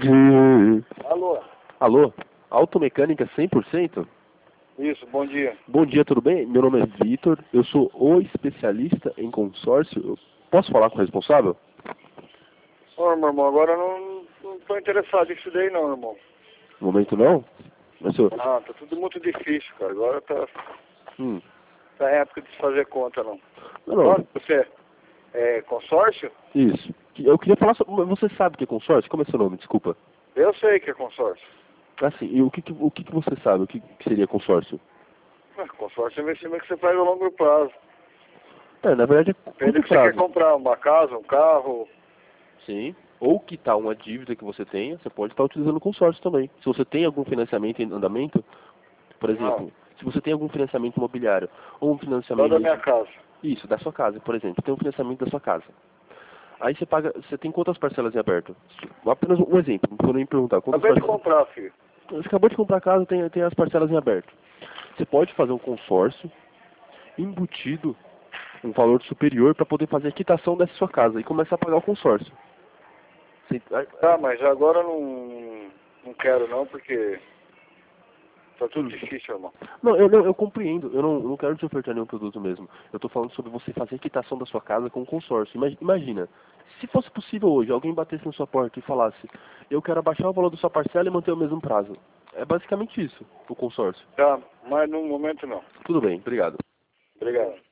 Alô? Alô? Automecânica 100%? Isso, bom dia. Bom dia, tudo bem? Meu nome é Vitor, eu sou o especialista em consórcio. Eu posso falar com o responsável? Ô, meu irmão, agora eu não tô interessado nisso daí não, irmão. No momento não? Mas, senhor... Ah, tá tudo muito difícil, cara. Agora tá Hum. época de se fazer conta, não. Não. Ó, você é consórcio? Isso. Eu queria falar sobre... Você sabe o que é consórcio? Como é seu nome? Desculpa. Eu sei que é consórcio. Assim, e o que você sabe? O que seria consórcio? Consórcio é investimento que você faz a longo prazo. Na verdade é Depende curto do que você quer prazo. comprar, uma casa, um carro. Sim. Ou quitar uma dívida que você tenha, você pode estar utilizando consórcio também. Se você tem algum financiamento em andamento, por exemplo, se você tem algum financiamento imobiliário ou um Só da financiamento... minha casa. Isso, da sua casa, por exemplo. Tem um financiamento da sua casa. Aí você paga... Você tem quantas parcelas em aberto? Apenas um exemplo, não me perguntar. Quantas Acabei de parcelas... comprar, filho. Você acabou de comprar a casa, tem as parcelas em aberto. Você pode fazer um consórcio embutido um valor superior para poder fazer a quitação dessa sua casa e começar a pagar o consórcio. Você... Tá, mas agora eu não quero não, porque tá tudo difícil, irmão. Não, eu compreendo. Eu não quero te ofertar nenhum produto mesmo. Eu estou falando sobre você fazer a quitação da sua casa com consórcio. Imagina, se fosse possível hoje, alguém batesse na sua porta e falasse: eu quero abaixar o valor da sua parcela e manter o mesmo prazo. É basicamente isso, o consórcio. Tá, mas no momento não. Tudo bem, obrigado. Obrigado.